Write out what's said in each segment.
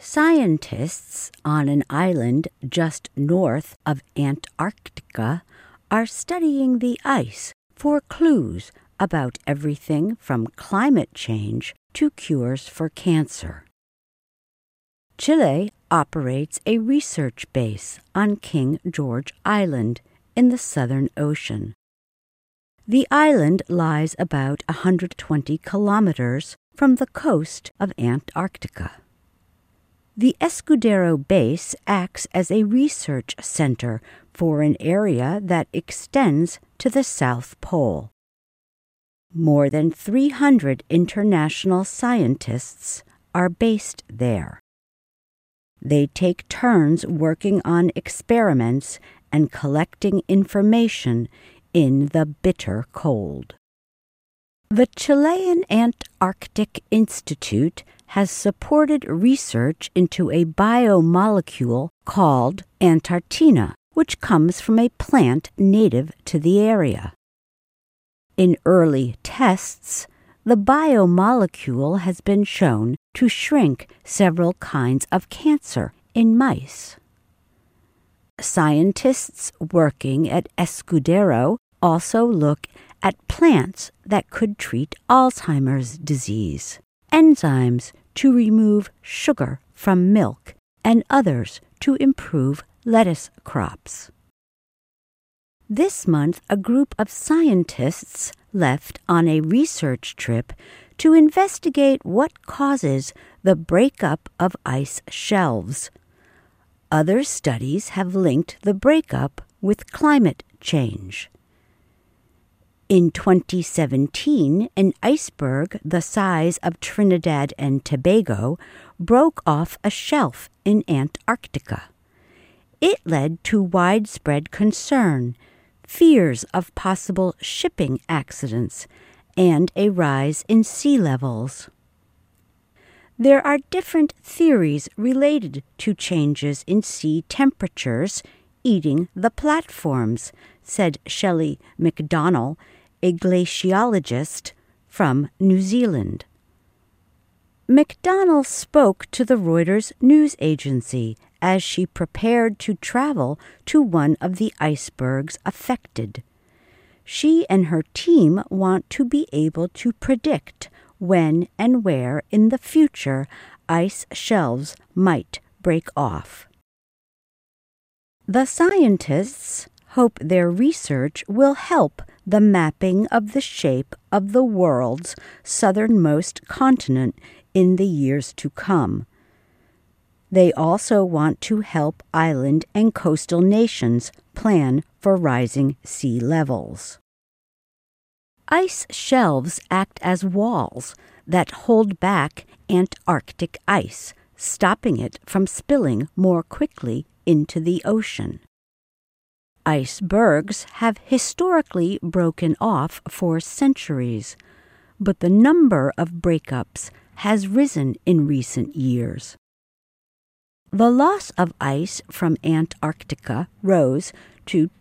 Scientists on an island just north of Antarctica are studying the ice for clues about everything from climate change to cures for cancer. Chile operates a research base on King George Island in the Southern Ocean. The island lies about 120 kilometers from the coast of Antarctica. The Escudero Base acts as a research center for an area that extends to the South Pole. More than 300 international scientists are based there. They take turns working on experiments and collecting information in the bitter cold. The Chilean Antarctic Institute has supported research into a biomolecule called Antarctina, which comes from a plant native to the area. In early tests, the biomolecule has been shown to shrink several kinds of cancer in mice. Scientists working at Escudero also look at plants that could treat Alzheimer's disease, enzymes to remove sugar from milk, and others to improve lettuce crops. This month, a group of scientists left on a research trip to investigate what causes the breakup of ice shelves. Other studies have linked the breakup with climate change. In 2017, an iceberg the size of Trinidad and Tobago broke off a shelf in Antarctica. It led to widespread concern, fears of possible shipping accidents, and a rise in sea levels. There are different theories related to changes in sea temperatures eating the platforms, said Shelley McDonnell, a glaciologist from New Zealand. McDonnell spoke to the Reuters news agency as she prepared to travel to one of the icebergs affected. She and her team want to be able to predict when and where in the future ice shelves might break off. The scientists hope their research will help the mapping of the shape of the world's southernmost continent in the years to come. They also want to help island and coastal nations plan for rising sea levels. Ice shelves act as walls that hold back Antarctic ice, stopping it from spilling more quickly into the ocean. Icebergs have historically broken off for centuries, but the number of breakups has risen in recent years. The loss of ice from Antarctica rose to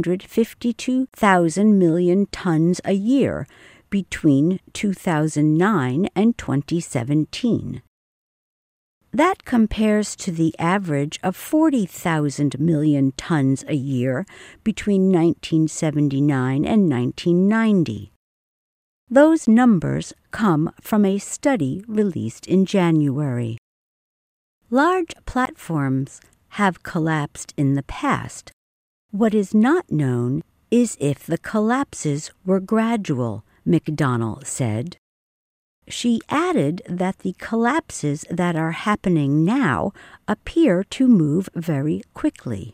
252,000 million tons a year between 2009 and 2017. That compares to the average of 40,000 million tons a year between 1979 and 1990. Those numbers come from a study released in January. Large platforms have collapsed in the past. What is not known is if the collapses were gradual, McDonnell said. She added that the collapses that are happening now appear to move very quickly.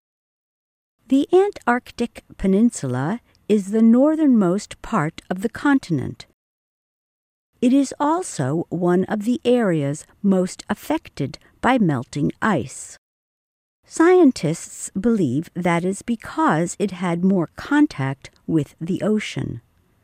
The Antarctic Peninsula is the northernmost part of the continent. It is also one of the areas most affected by melting ice. Scientists believe that is because it had more contact with the ocean.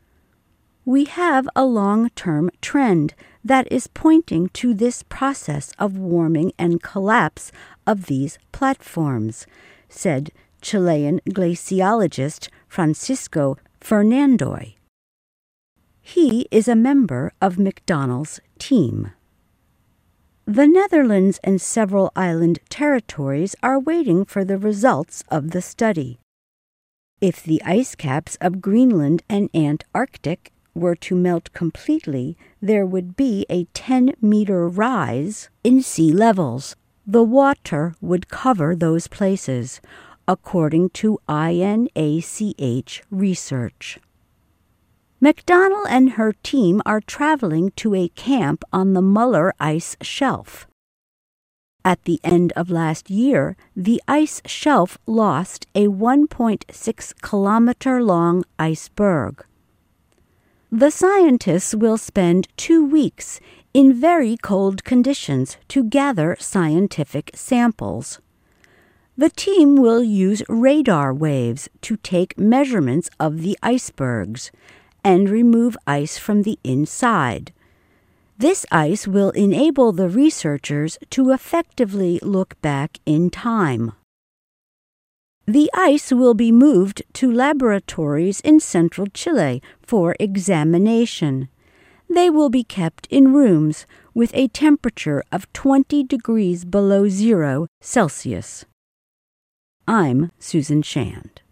We have a long-term trend that is pointing to this process of warming and collapse of these platforms, said Chilean glaciologist Francisco Fernandoy. He is a member of McDonnell's team. The Netherlands and several island territories are waiting for the results of the study. If the ice caps of Greenland and Antarctic were to melt completely, there would be a 10-meter rise in sea levels. The water would cover those places, according to INACH research. McDonnell and her team are traveling to a camp on the Muller ice shelf. At the end of last year, the ice shelf lost a 1.6-kilometer-long iceberg. The scientists will spend 2 weeks in very cold conditions to gather scientific samples. The team will use radar waves to take measurements of the icebergs and remove ice from the inside. This ice will enable the researchers to effectively look back in time. The ice will be moved to laboratories in central Chile for examination. They will be kept in rooms with a temperature of 20 degrees below 0 Celsius. I'm Susan Shand.